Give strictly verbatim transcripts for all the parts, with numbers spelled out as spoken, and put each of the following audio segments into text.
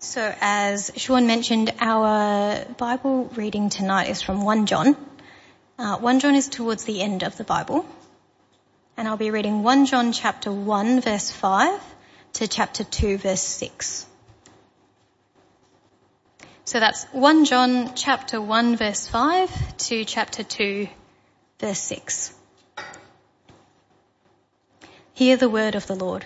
So as Sean mentioned, our Bible reading tonight is from First John. Uh, First John is towards the end of the Bible. And I'll be reading First John chapter one verse five to chapter two verse six. So that's First John chapter one verse five to chapter two verse six. Hear the word of the Lord.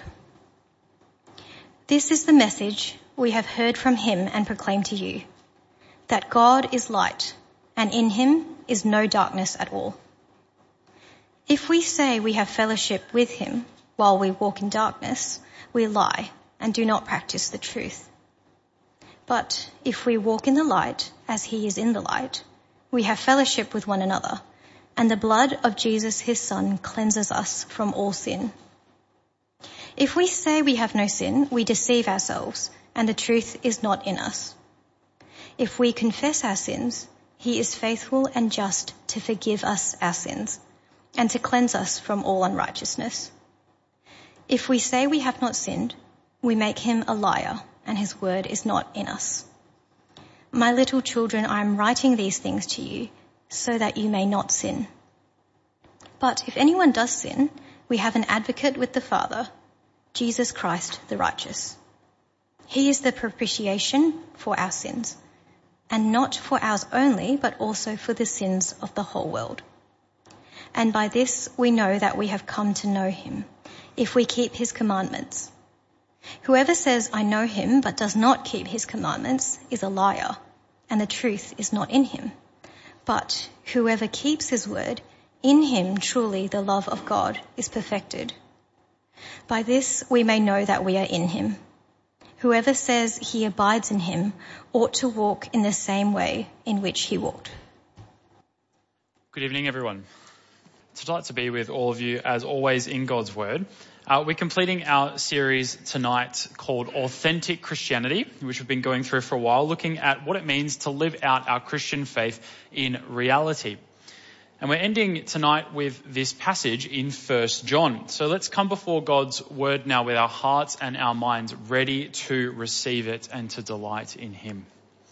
This is the message we have heard from him and proclaim to you, that God is light, and in him is no darkness at all. If we say we have fellowship with him while we walk in darkness, we lie and do not practice the truth. But if we walk in the light as he is in the light, we have fellowship with one another, and the blood of Jesus his Son cleanses us from all sin. If we say we have no sin, we deceive ourselves, and the truth is not in us. If we confess our sins, he is faithful and just to forgive us our sins and to cleanse us from all unrighteousness. If we say we have not sinned, we make him a liar, and his word is not in us. My little children, I am writing these things to you so that you may not sin. But if anyone does sin, we have an advocate with the Father, Jesus Christ the righteous. He is the propitiation for our sins, and not for ours only, but also for the sins of the whole world. And by this we know that we have come to know him, if we keep his commandments. Whoever says, I know him, but does not keep his commandments, is a liar, and the truth is not in him. But whoever keeps his word, in him truly the love of God is perfected. By this we may know that we are in him. Whoever says he abides in him ought to walk in the same way in which he walked. Good evening, everyone. It's a delight to be with all of you, as always, in God's Word. Uh, we're completing our series tonight called Authentic Christianity, which we've been going through for a while, looking at what it means to live out our Christian faith in reality. And we're ending tonight with this passage in First John. So let's come before God's word now with our hearts and our minds ready to receive it and to delight in him.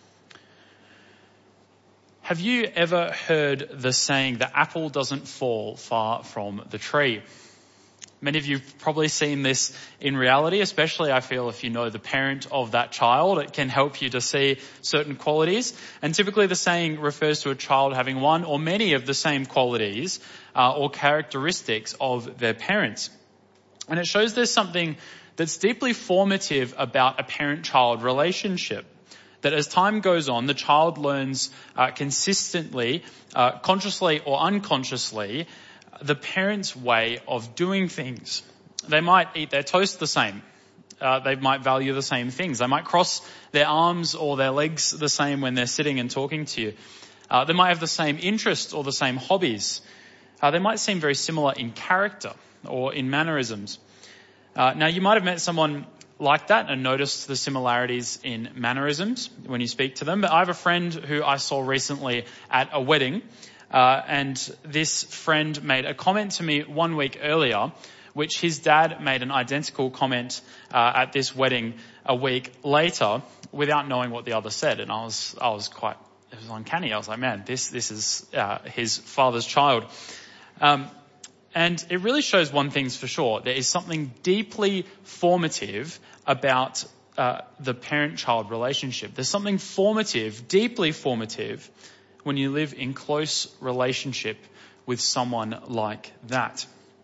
Have you ever heard the saying, the apple doesn't fall far from the tree? Many of you have probably seen this in reality, especially I feel if you know the parent of that child, it can help you to see certain qualities. And typically the saying refers to a child having one or many of the same qualities uh, or characteristics of their parents. And it shows there's something that's deeply formative about a parent-child relationship. That as time goes on, the child learns uh, consistently, uh, consciously or unconsciously, the parent's way of doing things. They might eat their toast the same. Uh, they might value the same things. They might cross their arms or their legs the same when they're sitting and talking to you. Uh, they might have the same interests or the same hobbies. Uh, they might seem very similar in character or in mannerisms. Uh, now, you might have met someone like that and noticed the similarities in mannerisms when you speak to them. But I have a friend who I saw recently at a wedding. Uh, and this friend made a comment to me one week earlier, which his dad made an identical comment uh, at this wedding a week later without knowing what the other said. And I was, I was quite, it was uncanny. I was like, man, this, this is uh, his father's child. Um, and it really shows one thing's for sure. There is something deeply formative about uh, the parent-child relationship. There's something formative, deeply formative, when you live in close relationship with someone like that.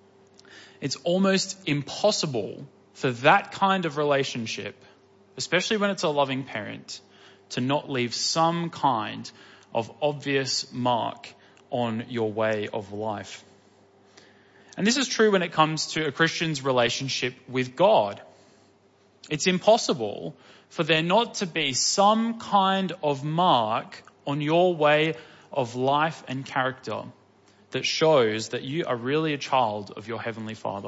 It's almost impossible for that kind of relationship, especially when it's a loving parent, to not leave some kind of obvious mark on your way of life. And this is true when it comes to a Christian's relationship with God. It's impossible for there not to be some kind of mark on your way of life and character that shows that you are really a child of your Heavenly Father.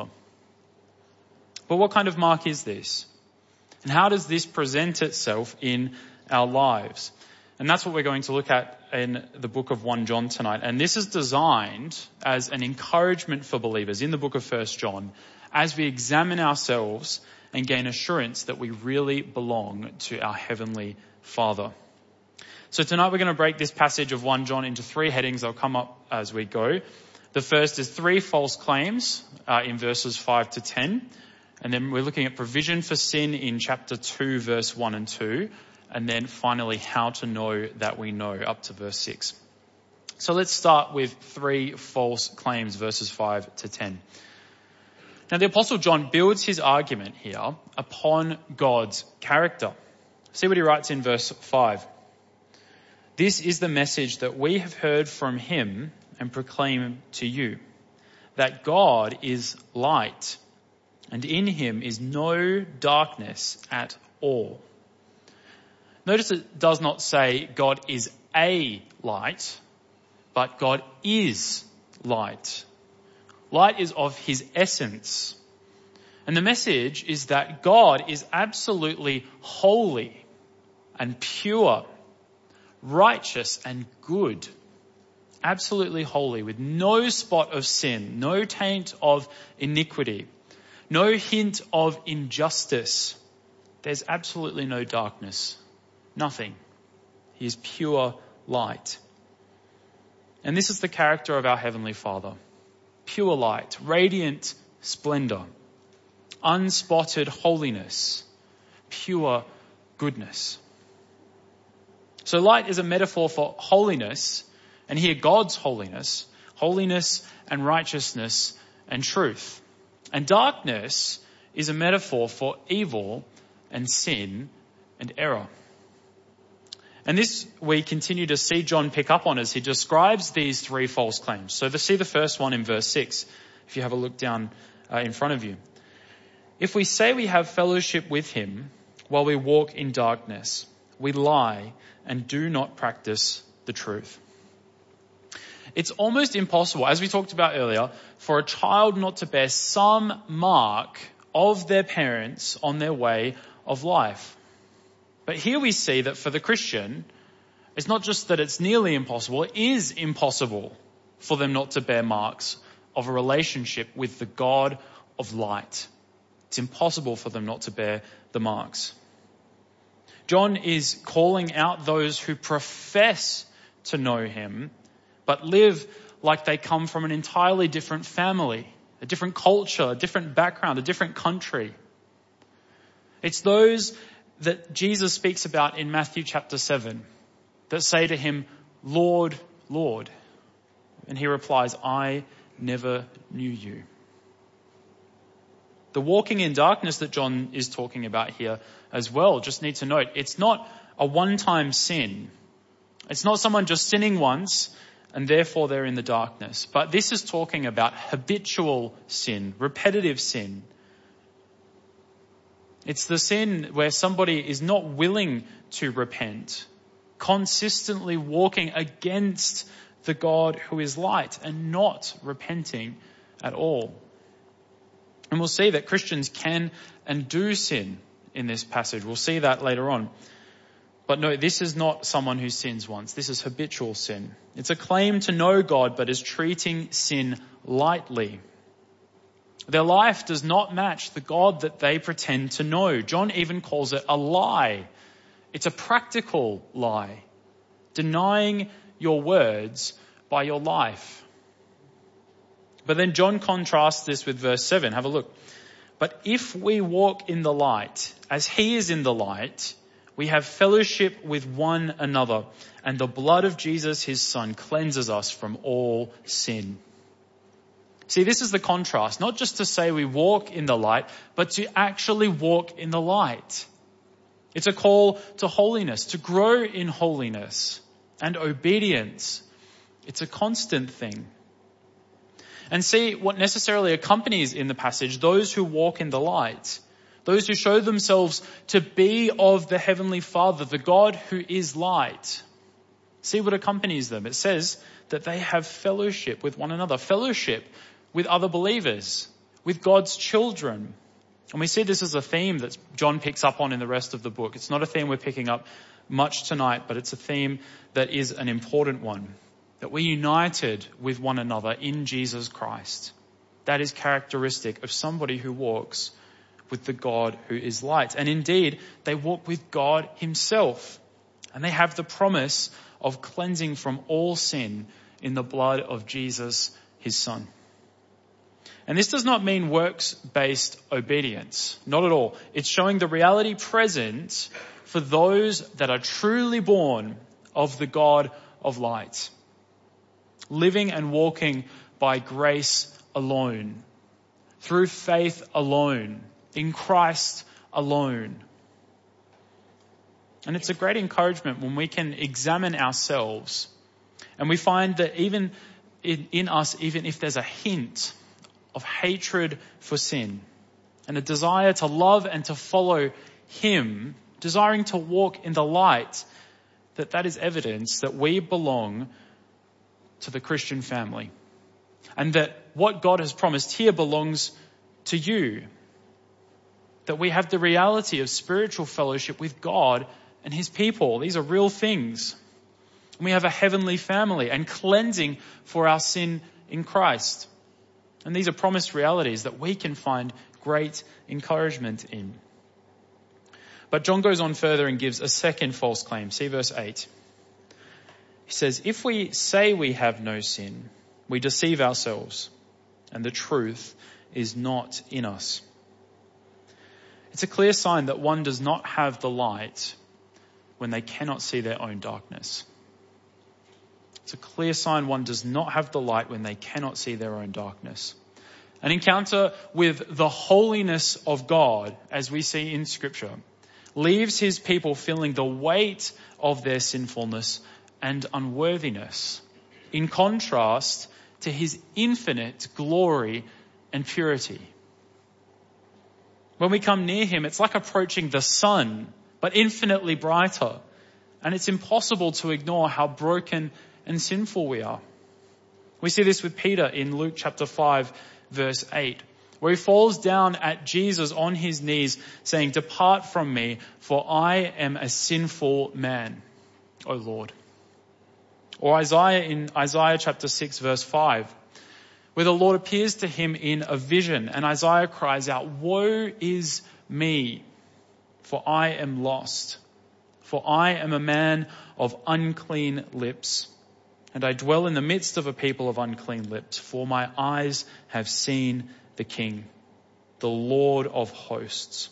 But what kind of mark is this? And how does this present itself in our lives? And that's what we're going to look at in the book of First John tonight. And this is designed as an encouragement for believers in the book of First John as we examine ourselves and gain assurance that we really belong to our Heavenly Father. So tonight we're going to break this passage of First John into three headings. They'll come up as we go. The first is three false claims uh, in verses five to ten. And then we're looking at provision for sin in chapter two, verse one and two. And then finally, how to know that we know, up to verse six. So let's start with three false claims, verses five to ten. Now the Apostle John builds his argument here upon God's character. See what he writes in verse five. This is the message that we have heard from him and proclaim to you, that God is light, and in him is no darkness at all. Notice it does not say God is a light, but God is light. Light is of his essence. And the message is that God is absolutely holy and pure, righteous and good. Absolutely holy, with no spot of sin, no taint of iniquity, no hint of injustice. There's absolutely no darkness. Nothing. He is pure light. And this is the character of our Heavenly Father. Pure light, radiant splendor, unspotted holiness, pure goodness. So light is a metaphor for holiness, and here God's holiness, holiness and righteousness and truth. And darkness is a metaphor for evil and sin and error. And this we continue to see John pick up on as he describes these three false claims. So to see the first one in verse six, if you have a look down uh, in front of you. If we say we have fellowship with him while we walk in darkness, we lie and do not practice the truth. It's almost impossible, as we talked about earlier, for a child not to bear some mark of their parents on their way of life. But here we see that for the Christian, it's not just that it's nearly impossible, it is impossible for them not to bear marks of a relationship with the God of light. It's impossible for them not to bear the marks. John is calling out those who profess to know him, but live like they come from an entirely different family, a different culture, a different background, a different country. It's those that Jesus speaks about in Matthew chapter seven that say to him, Lord, Lord. And he replies, I never knew you. The walking in darkness that John is talking about here as well, just need to note, it's not a one-time sin. It's not someone just sinning once and therefore they're in the darkness. But this is talking about habitual sin, repetitive sin. It's the sin where somebody is not willing to repent, consistently walking against the God who is light and not repenting at all. And we'll see that Christians can and do sin in this passage. We'll see that later on. But no, this is not someone who sins once. This is habitual sin. It's a claim to know God, but is treating sin lightly. Their life does not match the God that they pretend to know. John even calls it a lie. It's a practical lie, denying your words by your life. But then John contrasts this with verse seven. Have a look. But if we walk in the light, as he is in the light, we have fellowship with one another, and the blood of Jesus, his son, cleanses us from all sin. See, this is the contrast, not just to say we walk in the light, but to actually walk in the light. It's a call to holiness, to grow in holiness and obedience. It's a constant thing. And see what necessarily accompanies in the passage those who walk in the light, those who show themselves to be of the Heavenly Father, the God who is light. See what accompanies them. It says that they have fellowship with one another, fellowship with other believers, with God's children. And we see this as a theme that John picks up on in the rest of the book. It's not a theme we're picking up much tonight, but it's a theme that is an important one. That we're united with one another in Jesus Christ. That is characteristic of somebody who walks with the God who is light. And indeed, they walk with God himself. And they have the promise of cleansing from all sin in the blood of Jesus, his son. And this does not mean works-based obedience. Not at all. It's showing the reality present for those that are truly born of the God of light. Living and walking by grace alone. Through faith alone. In Christ alone. And it's a great encouragement when we can examine ourselves and we find that even in, in us, even if there's a hint of hatred for sin and a desire to love and to follow him, desiring to walk in the light, that that is evidence that we belong to the Christian family and that what God has promised here belongs to you. That we have the reality of spiritual fellowship with God and his people. These are real things. We have a heavenly family and cleansing for our sin in Christ. And these are promised realities that we can find great encouragement in. But John goes on further and gives a second false claim. See verse eight. He says, if we say we have no sin, we deceive ourselves, and the truth is not in us. It's a clear sign that one does not have the light when they cannot see their own darkness. It's a clear sign one does not have the light when they cannot see their own darkness. An encounter with the holiness of God, as we see in Scripture, leaves his people feeling the weight of their sinfulness and unworthiness, in contrast to his infinite glory and purity. When we come near him, it's like approaching the sun, but infinitely brighter. And it's impossible to ignore how broken and sinful we are. We see this with Peter in Luke chapter five, verse eight, where he falls down at Jesus on his knees saying, depart from me, for I am a sinful man, O Lord. Or Isaiah in Isaiah chapter six, verse five, where the Lord appears to him in a vision and Isaiah cries out, woe is me, for I am lost. For I am a man of unclean lips, and I dwell in the midst of a people of unclean lips, for my eyes have seen the King, the Lord of hosts.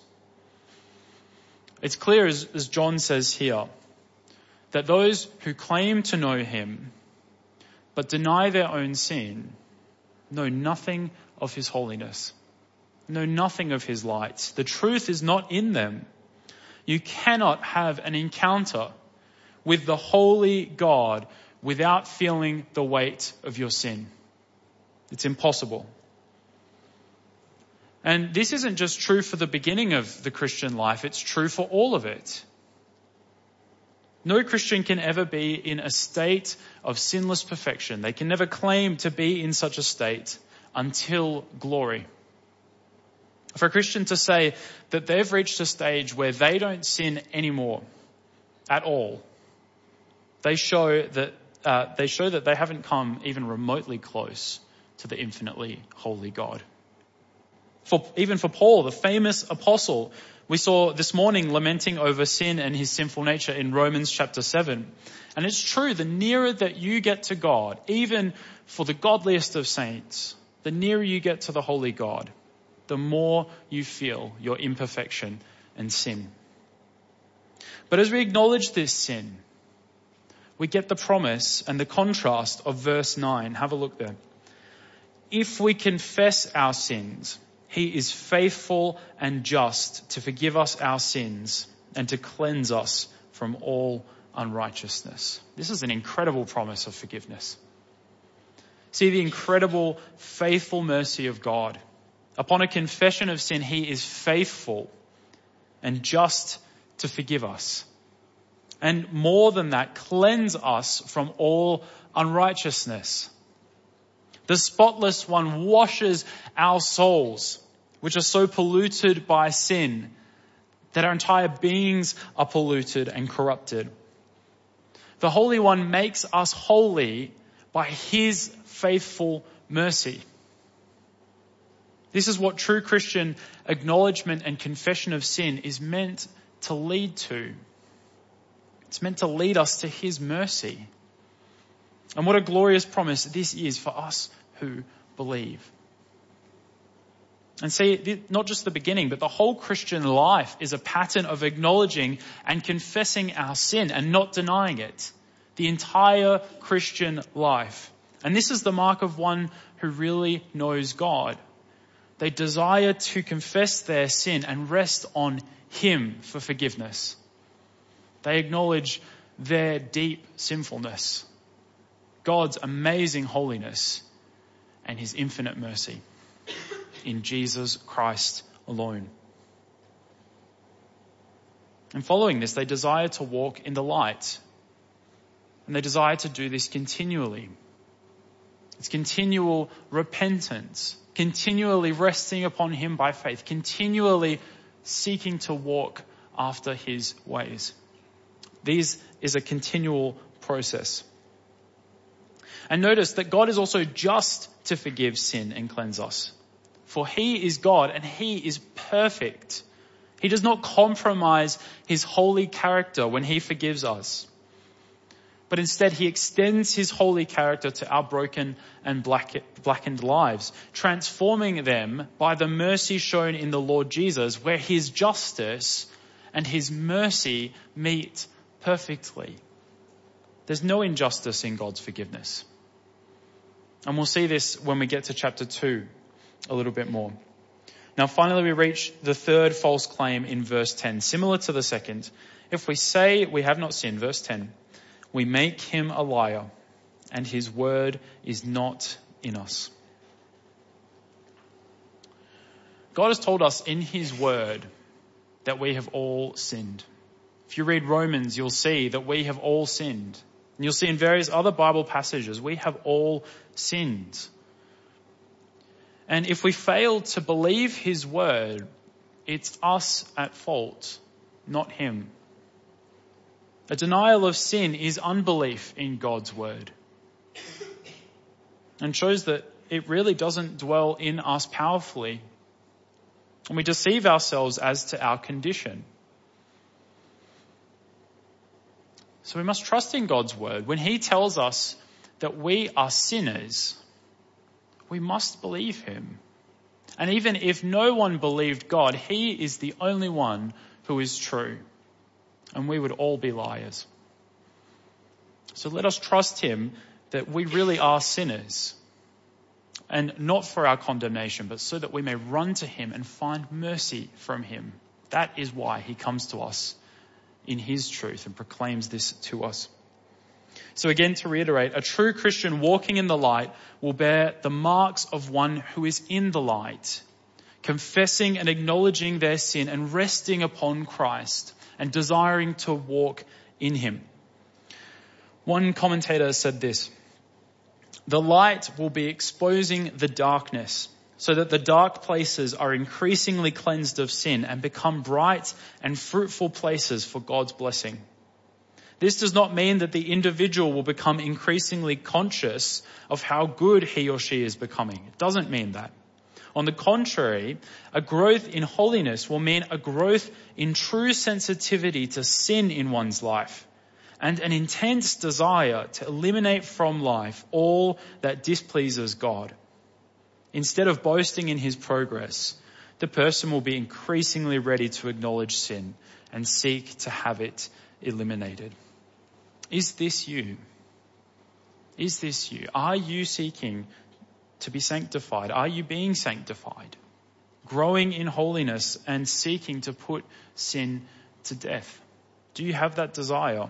It's clear, as, as John says here, that those who claim to know him but deny their own sin know nothing of his holiness, know nothing of his light. The truth is not in them. You cannot have an encounter with the holy God without feeling the weight of your sin. It's impossible. And this isn't just true for the beginning of the Christian life, it's true for all of it. No Christian can ever be in a state of sinless perfection. They can never claim to be in such a state until glory. For a Christian to say that they've reached a stage where they don't sin anymore at all, they show that uh, they show that they haven't come even remotely close to the infinitely holy God. For even for Paul, the famous apostle, we saw this morning lamenting over sin and his sinful nature in Romans chapter seven. And it's true, the nearer that you get to God, even for the godliest of saints, the nearer you get to the holy God, the more you feel your imperfection and sin. But as we acknowledge this sin, we get the promise and the contrast of verse nine. Have a look there. If we confess our sins, he is faithful and just to forgive us our sins and to cleanse us from all unrighteousness. This is an incredible promise of forgiveness. See the incredible, faithful mercy of God. Upon a confession of sin, he is faithful and just to forgive us. And more than that, cleanse us from all unrighteousness. The spotless one washes our souls, which are so polluted by sin that our entire beings are polluted and corrupted. The Holy One makes us holy by his faithful mercy. This is what true Christian acknowledgement and confession of sin is meant to lead to. It's meant to lead us to his mercy. And what a glorious promise this is for us who believe. And see, not just the beginning, but the whole Christian life is a pattern of acknowledging and confessing our sin and not denying it. The entire Christian life. And this is the mark of one who really knows God. They desire to confess their sin and rest on him for forgiveness. They acknowledge their deep sinfulness, God's amazing holiness, and his infinite mercy in Jesus Christ alone. And following this, they desire to walk in the light. And they desire to do this continually. It's continual repentance, continually resting upon him by faith, continually seeking to walk after his ways. This is a continual process. And notice that God is also just to forgive sin and cleanse us. For he is God and he is perfect. He does not compromise his holy character when he forgives us. But instead he extends his holy character to our broken and blackened lives, transforming them by the mercy shown in the Lord Jesus, where his justice and his mercy meet perfectly. There's no injustice in God's forgiveness. And we'll see this when we get to chapter two a little bit more. Now finally we reach the third false claim in verse ten, similar to the second. If we say we have not sinned, verse ten, we make him a liar and his word is not in us. God has told us in his word that we have all sinned. If you read Romans, you'll see that we have all sinned. And you'll see in various other Bible passages, we have all sinned. And if we fail to believe his word, it's us at fault, not him. A denial of sin is unbelief in God's word and shows that it really doesn't dwell in us powerfully. And we deceive ourselves as to our condition. So we must trust in God's word. When he tells us that we are sinners, we must believe him. And even if no one believed God, he is the only one who is true. And we would all be liars. So let us trust him that we really are sinners. And not for our condemnation, but so that we may run to him and find mercy from him. That is why he comes to us in his truth and proclaims this to us. So again, to reiterate, a true Christian walking in the light will bear the marks of one who is in the light, confessing and acknowledging their sin and resting upon Christ and desiring to walk in him. One commentator said this: the light will be exposing the darkness so that the dark places are increasingly cleansed of sin and become bright and fruitful places for God's blessing. This does not mean that the individual will become increasingly conscious of how good he or she is becoming. It doesn't mean that. On the contrary, a growth in holiness will mean a growth in true sensitivity to sin in one's life and an intense desire to eliminate from life all that displeases God. Instead of boasting in his progress, the person will be increasingly ready to acknowledge sin and seek to have it eliminated. Is this you? Is this you? Are you seeking to be sanctified? Are you being sanctified? Growing in holiness and seeking to put sin to death? Do you have that desire?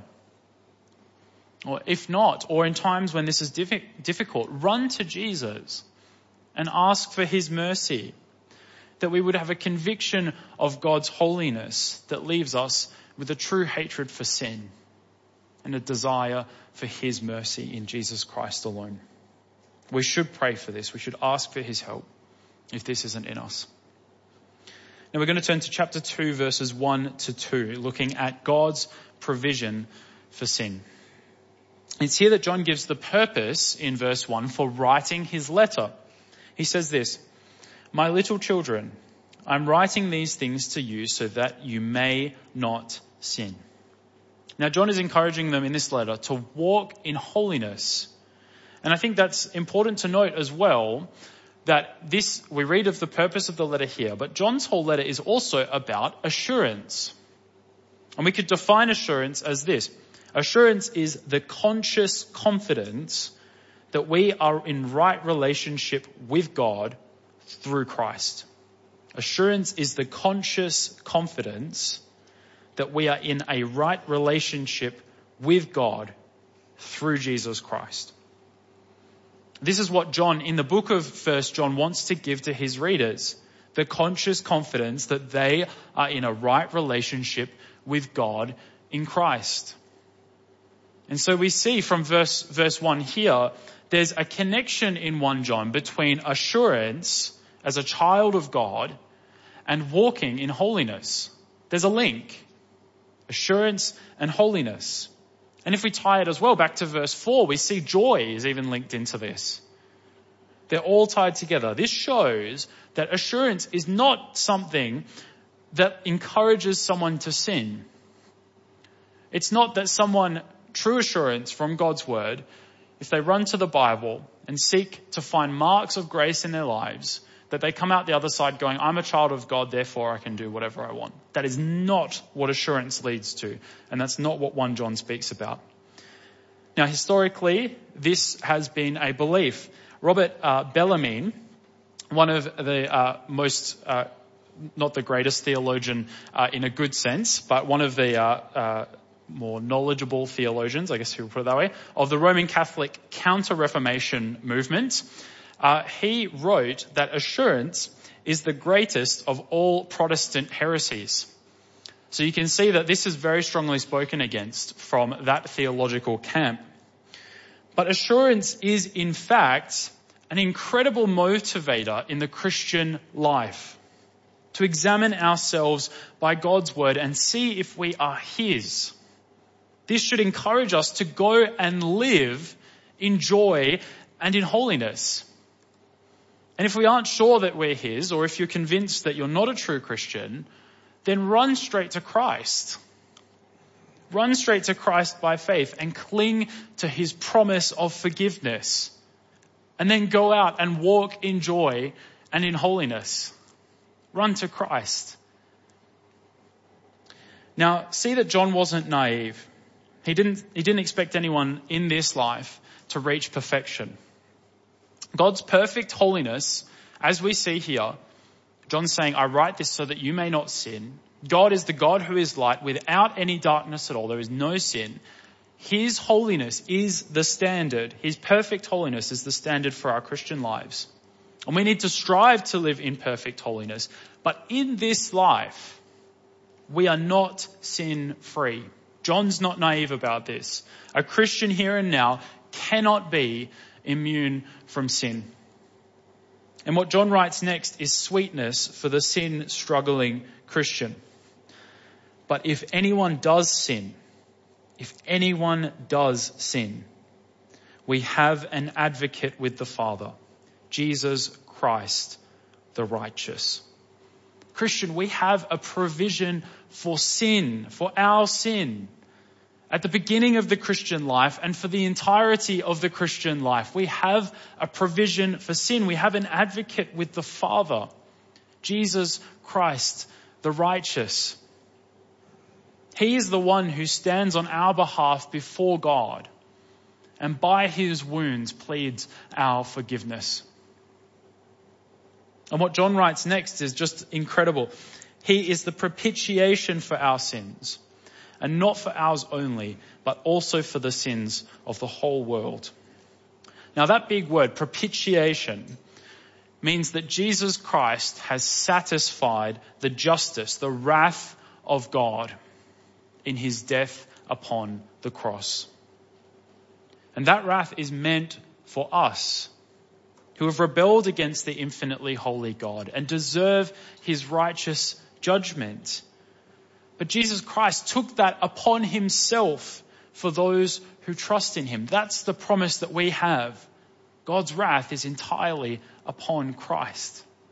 Or if not, or in times when this is difficult, run to Jesus and ask for his mercy, that we would have a conviction of God's holiness that leaves us with a true hatred for sin and a desire for his mercy in Jesus Christ alone. We should pray for this. We should ask for his help if this isn't in us. Now we're going to turn to chapter two, verses one to two, looking at God's provision for sin. It's here that John gives the purpose in verse one for writing his letter. He says this: My little children, I'm writing these things to you so that you may not sin. Now, John is encouraging them in this letter to walk in holiness. And I think that's important to note as well, that this, we read of the purpose of the letter here, but John's whole letter is also about assurance. And we could define assurance as this. Assurance is the conscious confidence that we are in right relationship with God through Christ. Assurance is the conscious confidence that we are in a right relationship with God through Jesus Christ. This is what John, in the book of First John, wants to give to his readers. The conscious confidence that they are in a right relationship with God in Christ. And so we see from verse, verse one here, there's a connection in First John between assurance as a child of God and walking in holiness. There's a link. Assurance and holiness. And if we tie it as well back to verse four, we see joy is even linked into this. They're all tied together. This shows that assurance is not something that encourages someone to sin. It's not that someone, true assurance from God's word, if they run to the Bible and seek to find marks of grace in their lives, that they come out the other side going, I'm a child of God, therefore I can do whatever I want. That is not what assurance leads to. And that's not what First John speaks about. Now, historically, this has been a belief. Robert uh, Bellarmine, one of the uh, most, uh, not the greatest theologian uh, in a good sense, but one of the uh, uh, more knowledgeable theologians, I guess you would put it that way, of the Roman Catholic Counter-Reformation movement, Uh, he wrote that assurance is the greatest of all Protestant heresies. So you can see that this is very strongly spoken against from that theological camp. But assurance is in fact an incredible motivator in the Christian life. To examine ourselves by God's word and see if we are his. This should encourage us to go and live in joy and in holiness. And if we aren't sure that we're his, or if you're convinced that you're not a true Christian, then run straight to Christ. Run straight to Christ by faith and cling to his promise of forgiveness. And then go out and walk in joy and in holiness. Run to Christ. Now, see that John wasn't naive. He didn't, he didn't expect anyone in this life to reach perfection. God's perfect holiness, as we see here, John's saying, I write this so that you may not sin. God is the God who is light without any darkness at all. There is no sin. His holiness is the standard. His perfect holiness is the standard for our Christian lives. And we need to strive to live in perfect holiness. But in this life, we are not sin-free. John's not naive about this. A Christian here and now cannot be immune from sin. And what John writes next is sweetness for the sin-struggling Christian. But if anyone does sin, if anyone does sin, we have an advocate with the Father, Jesus Christ, the righteous. Christian, we have a provision for sin, for our sin. At the beginning of the Christian life and for the entirety of the Christian life, we have a provision for sin. We have an advocate with the Father, Jesus Christ, the righteous. He is the one who stands on our behalf before God and by his wounds pleads our forgiveness. And what John writes next is just incredible. He is the propitiation for our sins. And not for ours only, but also for the sins of the whole world. Now that big word, propitiation, means that Jesus Christ has satisfied the justice, the wrath of God in his death upon the cross. And that wrath is meant for us, who have rebelled against the infinitely holy God and deserve his righteous judgment. But Jesus Christ took that upon himself for those who trust in him. That's the promise that we have. God's wrath is entirely upon Christ.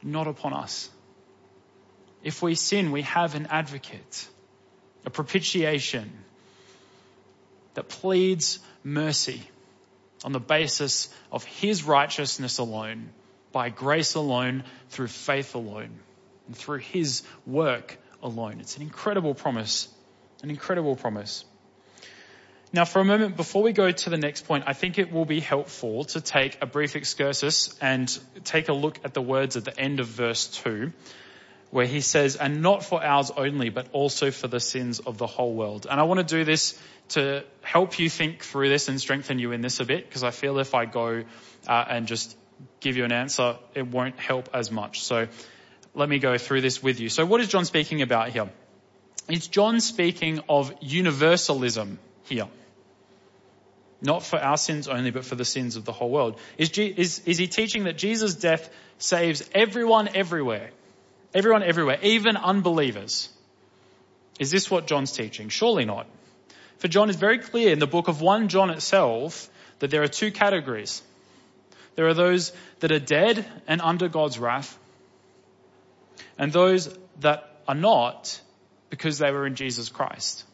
not upon us. If we sin, we have an advocate, a propitiation that pleads mercy on the basis of his righteousness alone, by grace alone, through faith alone, and through his work alone. It's an incredible promise, an incredible promise. Now, for a moment, before we go to the next point, I think it will be helpful to take a brief excursus and take a look at the words at the end of verse two, where he says, and not for ours only, but also for the sins of the whole world. And I want to do this to help you think through this and strengthen you in this a bit, because I feel if I go uh, and just give you an answer, it won't help as much. So let me go through this with you. So what is John speaking about here? Is John speaking of universalism here? Not for our sins only, but for the sins of the whole world. Is, G- is, is he teaching that Jesus' death saves everyone everywhere? Everyone everywhere, even unbelievers. Is this what John's teaching? Surely not. For John is very clear in the book of First John itself that there are two categories. There are those that are dead and under God's wrath, and those that are not because they were in Jesus Christ.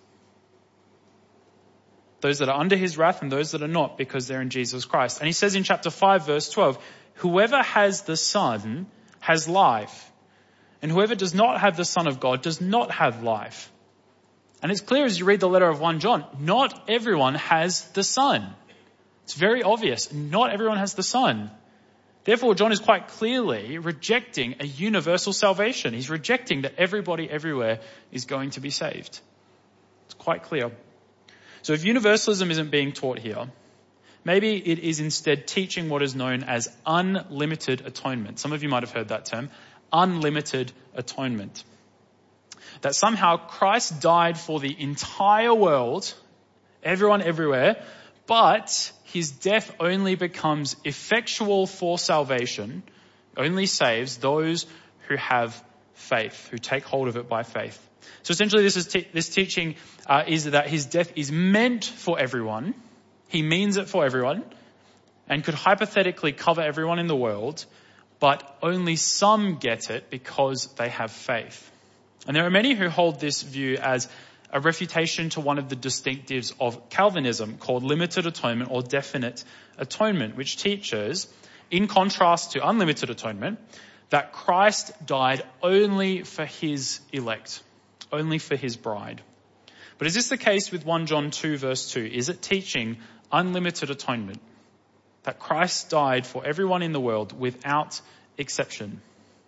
Those that are under his wrath and those that are not because they're in Jesus Christ. And he says in chapter five, verse twelve, whoever has the Son has life, and whoever does not have the Son of God does not have life. And it's clear as you read the letter of First John, not everyone has the Son. It's very obvious. Not everyone has the Son. Therefore, John is quite clearly rejecting a universal salvation. He's rejecting that everybody everywhere is going to be saved. It's quite clear. So if universalism isn't being taught here, maybe it is instead teaching what is known as unlimited atonement. Some of you might have heard that term, unlimited atonement. That somehow Christ died for the entire world, everyone everywhere, but his death only becomes effectual for salvation, only saves those who have faith, who take hold of it by faith. So essentially this is te- this teaching uh, is that his death is meant for everyone. He means it for everyone and could hypothetically cover everyone in the world, but only some get it because they have faith. And there are many who hold this view as a refutation to one of the distinctives of Calvinism called limited atonement or definite atonement, which teaches, in contrast to unlimited atonement, that Christ died only for his elect, only for his bride. But is this the case with First John two verse two? Is it teaching unlimited atonement? That Christ died for everyone in the world without exception?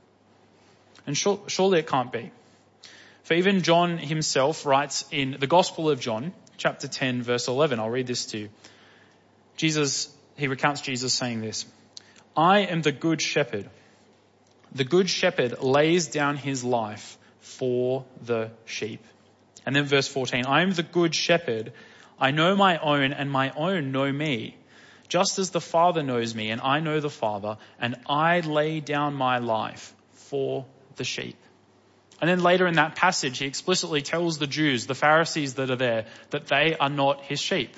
And sure, surely it can't be. For even John himself writes in the Gospel of John, chapter ten, verse eleven. I'll read this to you. Jesus, he recounts Jesus saying this. I am the good shepherd. The good shepherd lays down his life for the sheep. And then verse fourteen, I am the good shepherd. I know my own and my own know me. Just as the Father knows me and I know the Father, and I lay down my life for the sheep. And then later in that passage, he explicitly tells the Jews, the Pharisees that are there, that they are not his sheep.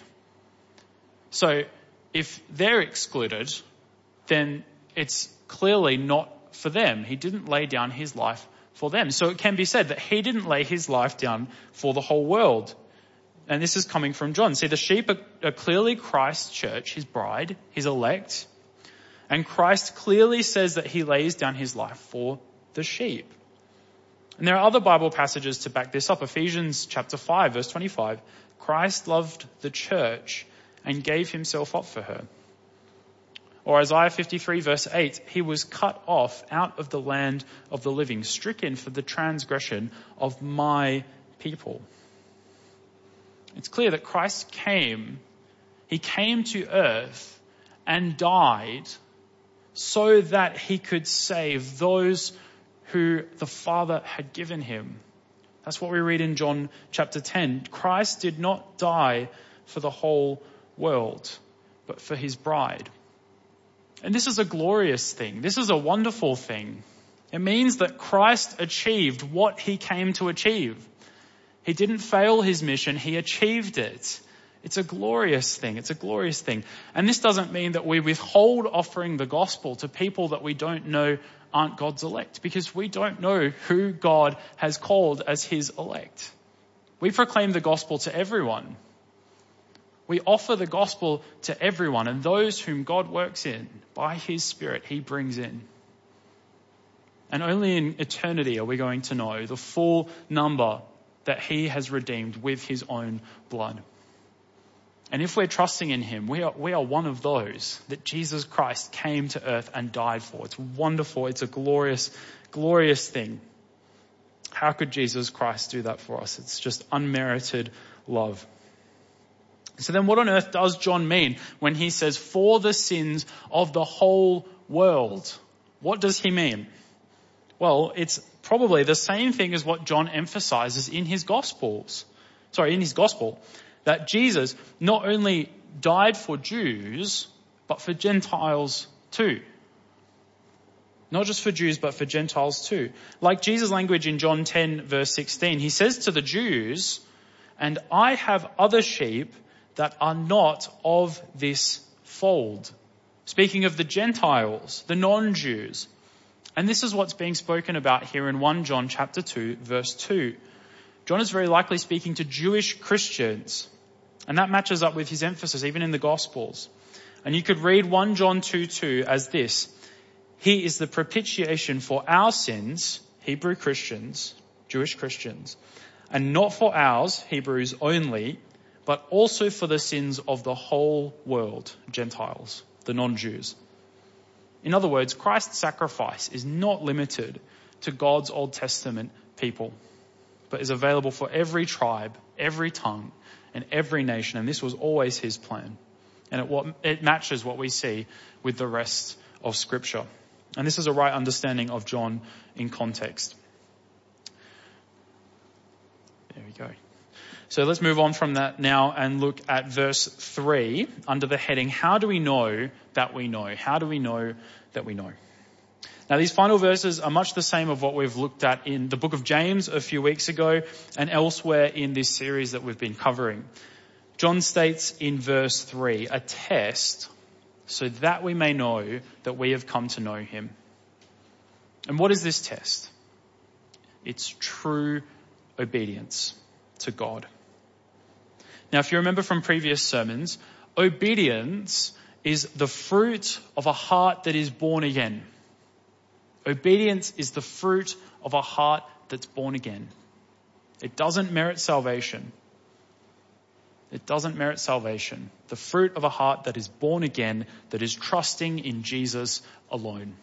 So if they're excluded, then it's clearly not for them. He didn't lay down his life for them. So it can be said that he didn't lay his life down for the whole world. And this is coming from John. See, the sheep are, are clearly Christ's church, his bride, his elect. And Christ clearly says that he lays down his life for the sheep. And there are other Bible passages to back this up. Ephesians chapter five, verse twenty-five. Christ loved the church and gave himself up for her. Or Isaiah fifty-three, verse eight. He was cut off out of the land of the living, stricken for the transgression of my people. It's clear that Christ came, he came to earth and died so that he could save those who the Father had given him. That's what we read in John chapter ten. Christ did not die for the whole world, but for his bride. And this is a glorious thing. This is a wonderful thing. It means that Christ achieved what he came to achieve. He didn't fail his mission, he achieved it. It's a glorious thing. It's a glorious thing. And this doesn't mean that we withhold offering the gospel to people that we don't know aren't God's elect, because we don't know who God has called as his elect. We proclaim the gospel to everyone. We offer the gospel to everyone, and those whom God works in by his Spirit, he brings in. And only in eternity are we going to know the full number that he has redeemed with his own blood. And if we're trusting in him, we are, we are one of those that Jesus Christ came to earth and died for. It's wonderful. It's a glorious, glorious thing. How could Jesus Christ do that for us? It's just unmerited love. So then what on earth does John mean when he says, for the sins of the whole world? What does he mean? Well, it's probably the same thing as what John emphasizes in his Gospels. Sorry, in his Gospel. That Jesus not only died for Jews, but for Gentiles too. Not just for Jews, but for Gentiles too. Like Jesus' language in John ten verse sixteen, he says to the Jews, and I have other sheep that are not of this fold. Speaking of the Gentiles, the non-Jews. And this is what's being spoken about here in First John chapter two, verse two. John is very likely speaking to Jewish Christians. And that matches up with his emphasis even in the Gospels. And you could read First John two two as this. He is the propitiation for our sins, Hebrew Christians, Jewish Christians, and not for ours, Hebrews only, but also for the sins of the whole world, Gentiles, the non-Jews. In other words, Christ's sacrifice is not limited to God's Old Testament people, but is available for every tribe, every tongue, and every nation. And this was always his plan. And it, what, it matches what we see with the rest of Scripture. And this is a right understanding of John in context. There we go. So let's move on from that now and look at verse three under the heading, how do we know that we know? How do we know that we know? Now these final verses are much the same of what we've looked at in the book of James a few weeks ago and elsewhere in this series that we've been covering. John states in verse three, a test so that we may know that we have come to know him. And what is this test? It's true obedience to God. Now, if you remember from previous sermons, obedience is the fruit of a heart that is born again. Obedience is the fruit of a heart that's born again. It doesn't merit salvation. It doesn't merit salvation. The fruit of a heart that is born again, that is trusting in Jesus alone.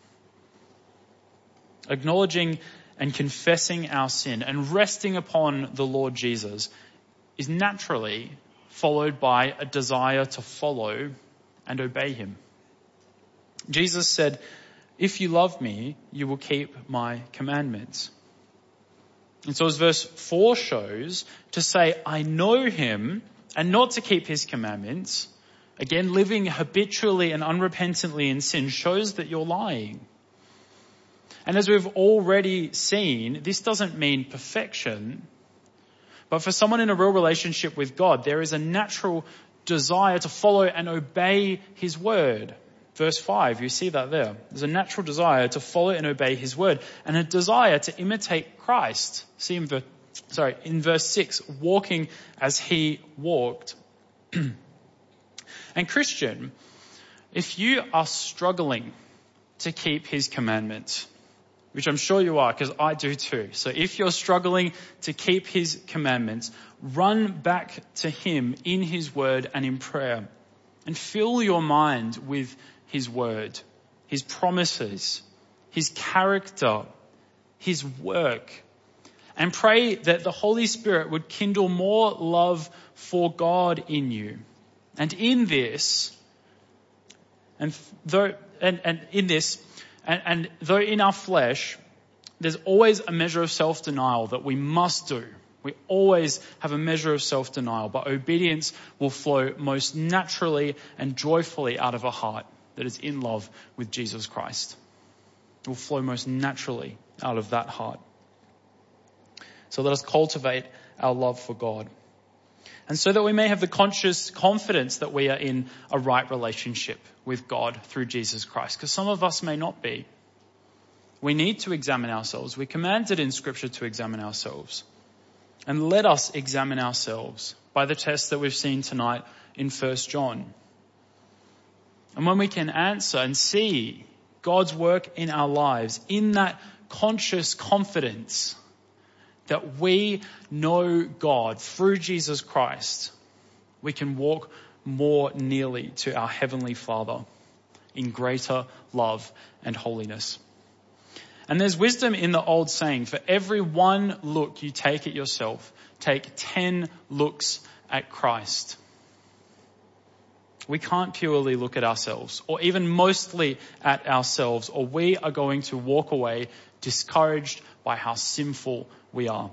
Acknowledging and confessing our sin and resting upon the Lord Jesus is naturally followed by a desire to follow and obey him. Jesus said, if you love me, you will keep my commandments. And so as verse four shows, to say, I know him, and not to keep his commandments, again, living habitually and unrepentantly in sin shows that you're lying. And as we've already seen, this doesn't mean perfection. But for someone in a real relationship with God, there is a natural desire to follow and obey his word. Verse five, you see that there. There's a natural desire to follow and obey his word, and a desire to imitate Christ. See in verse, sorry, in verse six, walking as he walked. And Christian, if you are struggling to keep his commandments, which I'm sure you are, because I do too. So if you're struggling to keep his commandments, run back to him in his word and in prayer, and fill your mind with his word, his promises, his character, his work, and pray that the Holy Spirit would kindle more love for God in you. And in this, and though, and, and in this, And, and though in our flesh, there's always a measure of self-denial that we must do. We always have a measure of self-denial, but obedience will flow most naturally and joyfully out of a heart that is in love with Jesus Christ. It will flow most naturally out of that heart. So let us cultivate our love for God. And so that we may have the conscious confidence that we are in a right relationship with God through Jesus Christ. Because some of us may not be. We need to examine ourselves. We're commanded in Scripture to examine ourselves. And let us examine ourselves by the test that we've seen tonight in First John. And when we can answer and see God's work in our lives in that conscious confidence that we know God through Jesus Christ, we can walk more nearly to our Heavenly Father in greater love and holiness. And there's wisdom in the old saying, for every one look you take at yourself, take ten looks at Christ. We can't purely look at ourselves, or even mostly at ourselves, or we are going to walk away discouraged by how sinful we are.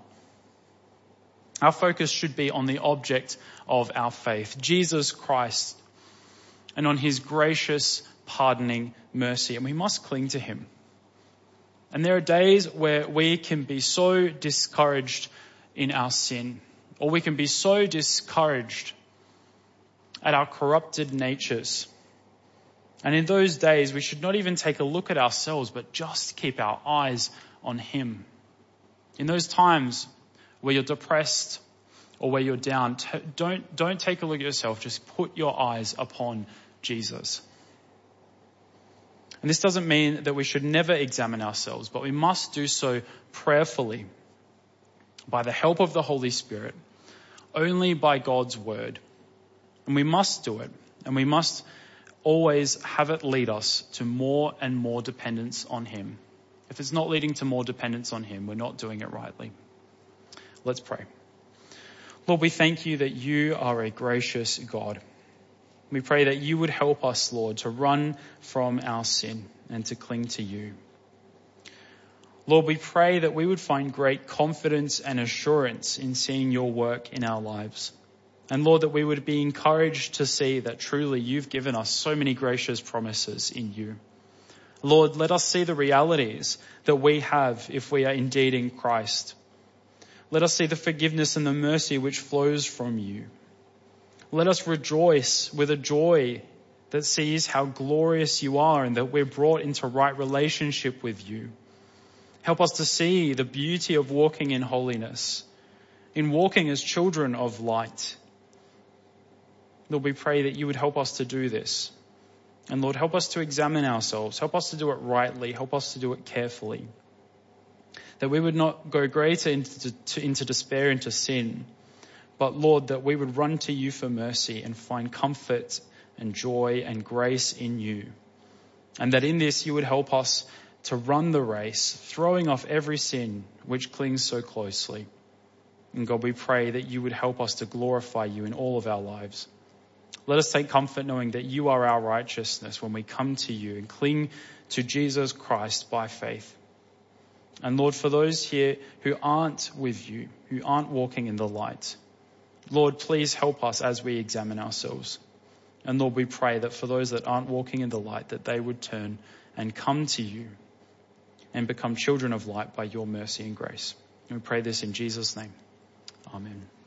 Our focus should be on the object of our faith, Jesus Christ, and on his gracious, pardoning mercy. And we must cling to him. And there are days where we can be so discouraged in our sin, or we can be so discouraged at our corrupted natures. And in those days, we should not even take a look at ourselves, but just keep our eyes on him. In those times where you're depressed or where you're down, t- don't, don't take a look at yourself. Just put your eyes upon Jesus. And this doesn't mean that we should never examine ourselves, but we must do so prayerfully by the help of the Holy Spirit, only by God's word. And we must do it, and we must always have it lead us to more and more dependence on him. If it's not leading to more dependence on him, we're not doing it rightly. Let's pray. Lord, we thank you that you are a gracious God. We pray that you would help us, Lord, to run from our sin and to cling to you. Lord, we pray that we would find great confidence and assurance in seeing your work in our lives. And Lord, that we would be encouraged to see that truly you've given us so many gracious promises in you. Lord, let us see the realities that we have if we are indeed in Christ. Let us see the forgiveness and the mercy which flows from you. Let us rejoice with a joy that sees how glorious you are and that we're brought into right relationship with you. Help us to see the beauty of walking in holiness, in walking as children of light. Lord, we pray that you would help us to do this. And Lord, help us to examine ourselves. Help us to do it rightly. Help us to do it carefully. That we would not go greater into, to, into despair, into sin. But Lord, that we would run to you for mercy and find comfort and joy and grace in you. And that in this you would help us to run the race, throwing off every sin which clings so closely. And God, we pray that you would help us to glorify you in all of our lives. Let us take comfort knowing that you are our righteousness when we come to you and cling to Jesus Christ by faith. And Lord, for those here who aren't with you, who aren't walking in the light, Lord, please help us as we examine ourselves. And Lord, we pray that for those that aren't walking in the light, that they would turn and come to you and become children of light by your mercy and grace. And we pray this in Jesus' name. Amen.